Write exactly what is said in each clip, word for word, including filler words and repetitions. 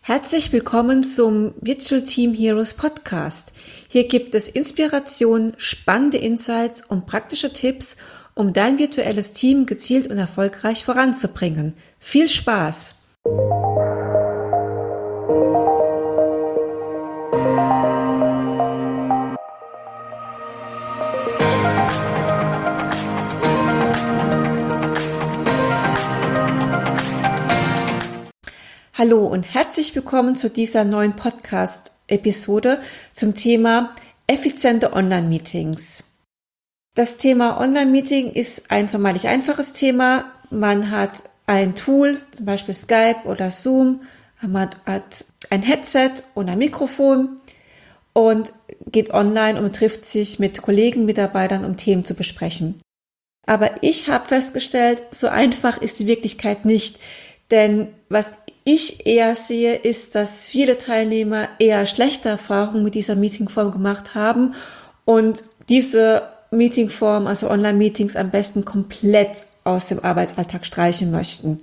Herzlich willkommen zum Virtual Team Heroes Podcast. Hier gibt es Inspiration, spannende Insights und praktische Tipps, um dein virtuelles Team gezielt und erfolgreich voranzubringen. Viel Spaß! Hallo und herzlich willkommen zu dieser neuen Podcast-Episode zum Thema effiziente Online-Meetings. Das Thema Online-Meeting ist ein vermeintlich einfaches Thema. Man hat ein Tool, zum Beispiel Skype oder Zoom, man hat ein Headset und ein Mikrofon und geht online und trifft sich mit Kollegen, Mitarbeitern, um Themen zu besprechen. Aber ich habe festgestellt, so einfach ist die Wirklichkeit nicht, denn was ich eher sehe, ist, dass viele Teilnehmer eher schlechte Erfahrungen mit dieser Meetingform gemacht haben und diese Meetingform, also Online-Meetings, am besten komplett aus dem Arbeitsalltag streichen möchten.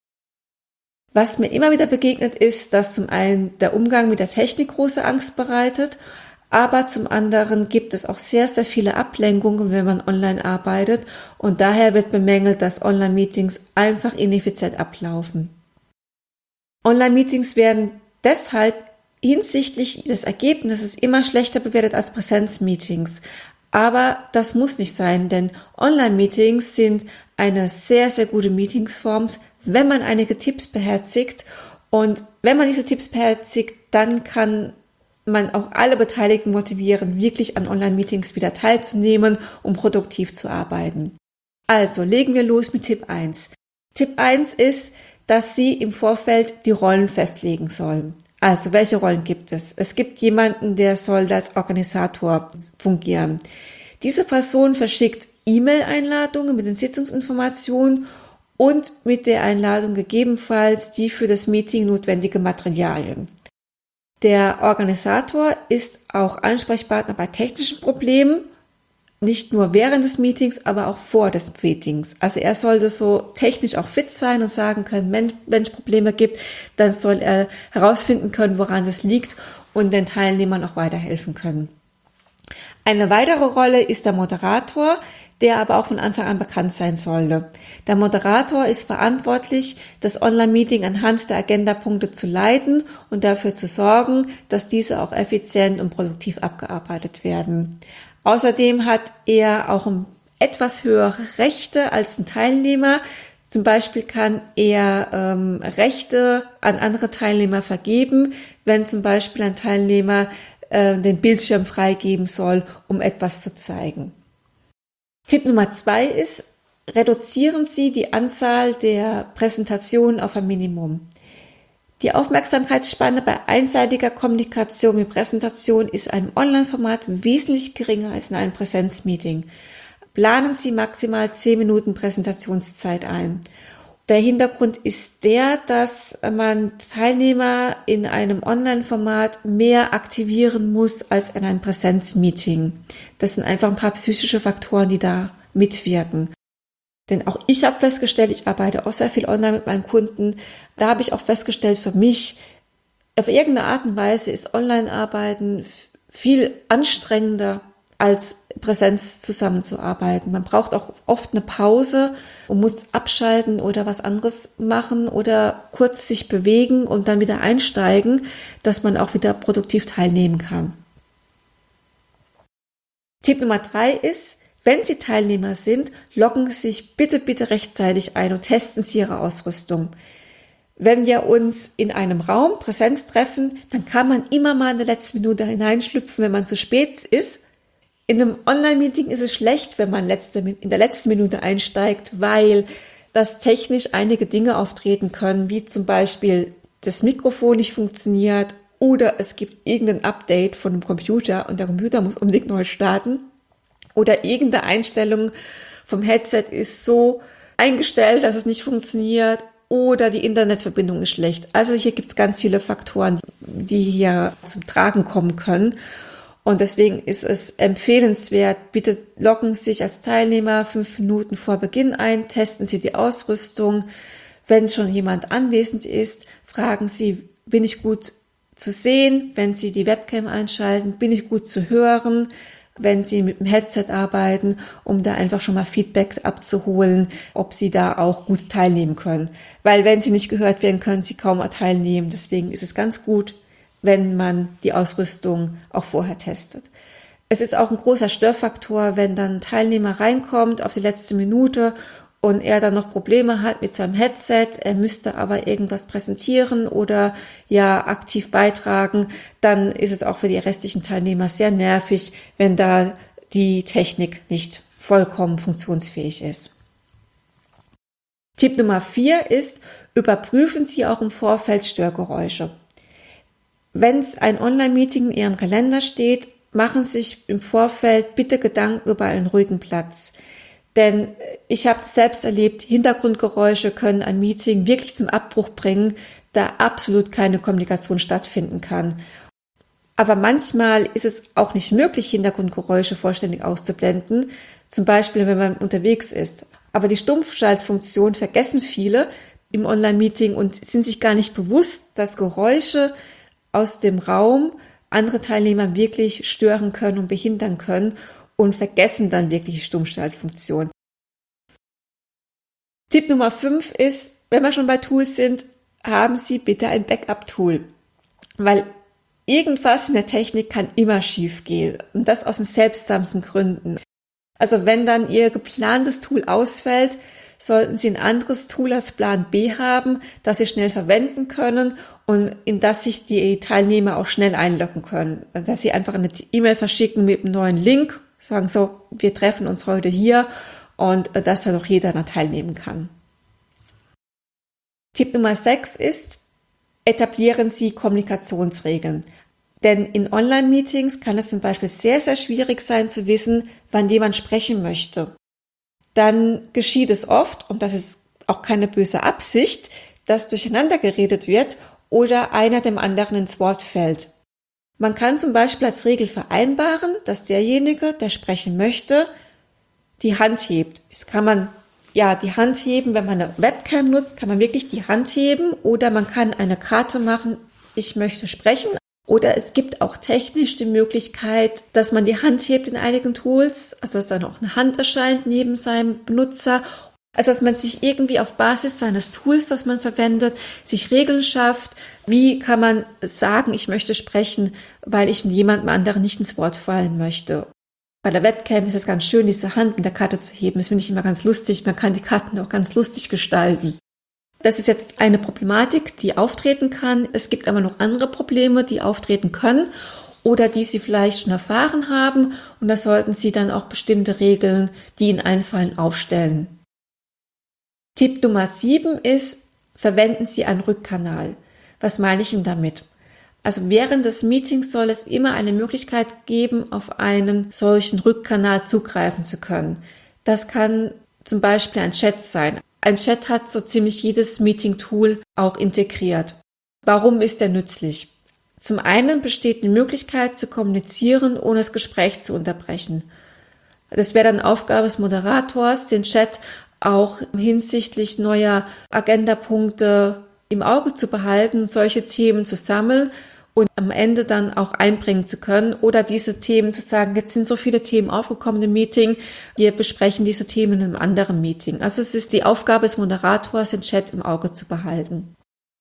Was mir immer wieder begegnet ist, dass zum einen der Umgang mit der Technik große Angst bereitet, aber zum anderen gibt es auch sehr, sehr viele Ablenkungen, wenn man online arbeitet und daher wird bemängelt, dass Online-Meetings einfach ineffizient ablaufen. Online-Meetings werden deshalb hinsichtlich des Ergebnisses immer schlechter bewertet als Präsenz-Meetings. Aber das muss nicht sein, denn Online-Meetings sind eine sehr, sehr gute Meetingform, wenn man einige Tipps beherzigt. Und wenn man diese Tipps beherzigt, dann kann man auch alle Beteiligten motivieren, wirklich an Online-Meetings wieder teilzunehmen, um produktiv zu arbeiten. Also legen wir los mit Tipp eins. Tipp eins ist, dass Sie im Vorfeld die Rollen festlegen sollen. Also, welche Rollen gibt es? Es gibt jemanden, der soll als Organisator fungieren. Diese Person verschickt E-Mail-Einladungen mit den Sitzungsinformationen und mit der Einladung gegebenenfalls die für das Meeting notwendige Materialien. Der Organisator ist auch Ansprechpartner bei technischen Problemen, nicht nur während des Meetings, aber auch vor des Meetings. Also er sollte so technisch auch fit sein und sagen können, wenn, wenn es Probleme gibt, dann soll er herausfinden können, woran es liegt und den Teilnehmern auch weiterhelfen können. Eine weitere Rolle ist der Moderator, der aber auch von Anfang an bekannt sein sollte. Der Moderator ist verantwortlich, das Online-Meeting anhand der Agendapunkte zu leiten und dafür zu sorgen, dass diese auch effizient und produktiv abgearbeitet werden. Außerdem hat er auch etwas höhere Rechte als ein Teilnehmer. Zum Beispiel kann er ähm, Rechte an andere Teilnehmer vergeben, wenn zum Beispiel ein Teilnehmer äh, den Bildschirm freigeben soll, um etwas zu zeigen. Tipp Nummer zwei ist, reduzieren Sie die Anzahl der Präsentationen auf ein Minimum. Die Aufmerksamkeitsspanne bei einseitiger Kommunikation mit Präsentation ist in einem Online-Format wesentlich geringer als in einem Präsenzmeeting. Planen Sie maximal zehn Minuten Präsentationszeit ein. Der Hintergrund ist der, dass man Teilnehmer in einem Online-Format mehr aktivieren muss als in einem Präsenzmeeting. Das sind einfach ein paar psychische Faktoren, die da mitwirken. Denn auch ich habe festgestellt, ich arbeite auch sehr viel online mit meinen Kunden. Da habe ich auch festgestellt, für mich, auf irgendeine Art und Weise ist Online-Arbeiten viel anstrengender als Präsenz zusammenzuarbeiten. Man braucht auch oft eine Pause und muss abschalten oder was anderes machen oder kurz sich bewegen und dann wieder einsteigen, dass man auch wieder produktiv teilnehmen kann. Tipp Nummer drei ist, wenn Sie Teilnehmer sind, loggen Sie sich bitte, bitte rechtzeitig ein und testen Sie Ihre Ausrüstung. Wenn wir uns in einem Raum Präsenz treffen, dann kann man immer mal in der letzten Minute hineinschlüpfen, wenn man zu spät ist. In einem Online-Meeting ist es schlecht, wenn man in der letzten Minute einsteigt, weil das technisch einige Dinge auftreten können, wie zum Beispiel das Mikrofon nicht funktioniert oder es gibt irgendein Update von dem Computer und der Computer muss unbedingt neu starten. Oder irgendeine Einstellung vom Headset ist so eingestellt, dass es nicht funktioniert oder die Internetverbindung ist schlecht. Also hier gibt es ganz viele Faktoren, die hier zum Tragen kommen können. Und deswegen ist es empfehlenswert, bitte loggen Sie sich als Teilnehmer fünf Minuten vor Beginn ein, testen Sie die Ausrüstung. Wenn schon jemand anwesend ist, fragen Sie, bin ich gut zu sehen, wenn Sie die Webcam einschalten, bin ich gut zu hören, wenn Sie mit dem Headset arbeiten, um da einfach schon mal Feedback abzuholen, ob Sie da auch gut teilnehmen können. Weil wenn Sie nicht gehört werden, können Sie kaum teilnehmen. Deswegen ist es ganz gut, wenn man die Ausrüstung auch vorher testet. Es ist auch ein großer Störfaktor, wenn dann ein Teilnehmer reinkommt auf die letzte Minute und er dann noch Probleme hat mit seinem Headset, er müsste aber irgendwas präsentieren oder ja aktiv beitragen, dann ist es auch für die restlichen Teilnehmer sehr nervig, wenn da die Technik nicht vollkommen funktionsfähig ist. Tipp Nummer vier ist, überprüfen Sie auch im Vorfeld Störgeräusche. Wenn es ein Online-Meeting in Ihrem Kalender steht, machen Sie sich im Vorfeld bitte Gedanken über einen ruhigen Platz. Denn ich habe es selbst erlebt, Hintergrundgeräusche können ein Meeting wirklich zum Abbruch bringen, da absolut keine Kommunikation stattfinden kann. Aber manchmal ist es auch nicht möglich, Hintergrundgeräusche vollständig auszublenden, zum Beispiel wenn man unterwegs ist. Aber die Stummschaltfunktion vergessen viele im Online-Meeting und sind sich gar nicht bewusst, dass Geräusche aus dem Raum andere Teilnehmer wirklich stören können und behindern können und vergessen dann wirklich die Stummschaltfunktion. Tipp Nummer fünf ist, wenn wir schon bei Tools sind, haben Sie bitte ein Backup-Tool, weil irgendwas in der Technik kann immer schief gehen und das aus den seltsamsten Gründen. Also wenn dann Ihr geplantes Tool ausfällt, sollten Sie ein anderes Tool als Plan B haben, das Sie schnell verwenden können und in das sich die Teilnehmer auch schnell einloggen können. Dass Sie einfach eine E-Mail verschicken mit einem neuen Link, sagen so, wir treffen uns heute hier und dass dann auch jeder dann teilnehmen kann. Tipp Nummer sechs ist, etablieren Sie Kommunikationsregeln. Denn in Online-Meetings kann es zum Beispiel sehr, sehr schwierig sein zu wissen, wann jemand sprechen möchte. Dann geschieht es oft, und das ist auch keine böse Absicht, dass durcheinander geredet wird oder einer dem anderen ins Wort fällt. Man kann zum Beispiel als Regel vereinbaren, dass derjenige, der sprechen möchte, die Hand hebt. Jetzt kann man ja die Hand heben, wenn man eine Webcam nutzt, kann man wirklich die Hand heben oder man kann eine Karte machen, ich möchte sprechen. Oder es gibt auch technisch die Möglichkeit, dass man die Hand hebt in einigen Tools, also dass dann auch eine Hand erscheint neben seinem Benutzer. Also dass man sich irgendwie auf Basis seines Tools, das man verwendet, sich Regeln schafft. Wie kann man sagen, ich möchte sprechen, weil ich jemandem anderen nicht ins Wort fallen möchte. Bei der Webcam ist es ganz schön, diese Hand mit der Karte zu heben. Das finde ich immer ganz lustig. Man kann die Karten auch ganz lustig gestalten. Das ist jetzt eine Problematik, die auftreten kann. Es gibt aber noch andere Probleme, die auftreten können oder die Sie vielleicht schon erfahren haben. Und da sollten Sie dann auch bestimmte Regeln, die Ihnen einfallen, aufstellen. Tipp Nummer sieben ist, verwenden Sie einen Rückkanal. Was meine ich denn damit? Also während des Meetings soll es immer eine Möglichkeit geben, auf einen solchen Rückkanal zugreifen zu können. Das kann zum Beispiel ein Chat sein. Ein Chat hat so ziemlich jedes Meeting-Tool auch integriert. Warum ist der nützlich? Zum einen besteht die Möglichkeit zu kommunizieren, ohne das Gespräch zu unterbrechen. Das wäre dann Aufgabe des Moderators, den Chat auch hinsichtlich neuer Agendapunkte im Auge zu behalten, solche Themen zu sammeln und am Ende dann auch einbringen zu können oder diese Themen zu sagen, jetzt sind so viele Themen aufgekommen im Meeting, wir besprechen diese Themen in einem anderen Meeting. Also es ist die Aufgabe des Moderators, den Chat im Auge zu behalten.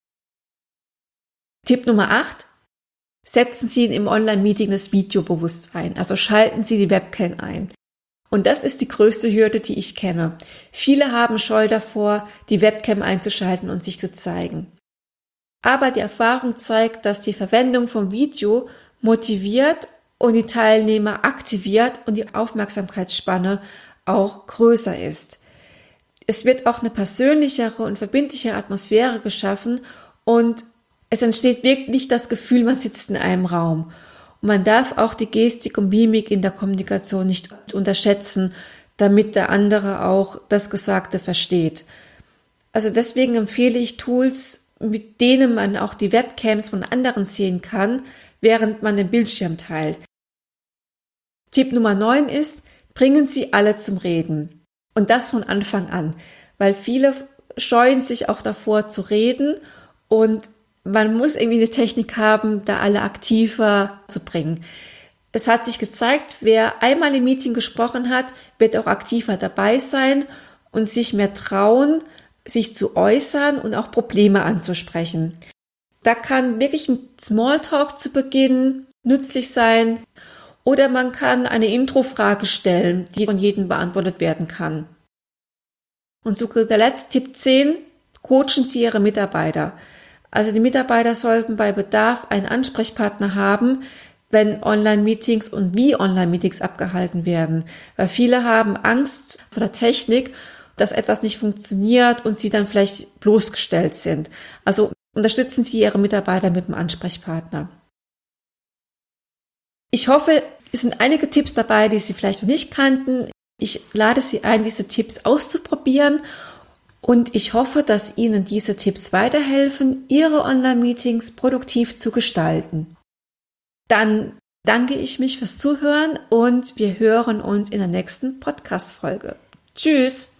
Tipp Nummer acht. Setzen Sie im Online-Meeting das Video bewusst ein, also schalten Sie die Webcam ein. Und das ist die größte Hürde, die ich kenne. Viele haben Scheu davor, die Webcam einzuschalten und sich zu zeigen. Aber die Erfahrung zeigt, dass die Verwendung vom Video motiviert und die Teilnehmer aktiviert und die Aufmerksamkeitsspanne auch größer ist. Es wird auch eine persönlichere und verbindlichere Atmosphäre geschaffen und es entsteht wirklich das Gefühl, man sitzt in einem Raum. Und man darf auch die Gestik und Mimik in der Kommunikation nicht unterschätzen, damit der andere auch das Gesagte versteht. Also deswegen empfehle ich Tools, mit denen man auch die Webcams von anderen sehen kann, während man den Bildschirm teilt. Tipp Nummer neun ist, bringen Sie alle zum Reden. Und das von Anfang an, weil viele scheuen sich auch davor zu reden und man muss irgendwie eine Technik haben, da alle aktiver zu bringen. Es hat sich gezeigt, wer einmal im Meeting gesprochen hat, wird auch aktiver dabei sein und sich mehr trauen, sich zu äußern und auch Probleme anzusprechen. Da kann wirklich ein Smalltalk zu Beginn nützlich sein oder man kann eine Introfrage stellen, die von jedem beantwortet werden kann. Und zu guter Letzt Tipp zehn, coachen Sie Ihre Mitarbeiter. Also die Mitarbeiter sollten bei Bedarf einen Ansprechpartner haben, wenn Online-Meetings und wie Online-Meetings abgehalten werden. Weil viele haben Angst vor der Technik, dass etwas nicht funktioniert und sie dann vielleicht bloßgestellt sind. Also unterstützen Sie Ihre Mitarbeiter mit dem Ansprechpartner. Ich hoffe, es sind einige Tipps dabei, die Sie vielleicht noch nicht kannten. Ich lade Sie ein, diese Tipps auszuprobieren und ich hoffe, dass Ihnen diese Tipps weiterhelfen, Ihre Online-Meetings produktiv zu gestalten. Dann danke ich mich fürs Zuhören und wir hören uns in der nächsten Podcast-Folge. Tschüss!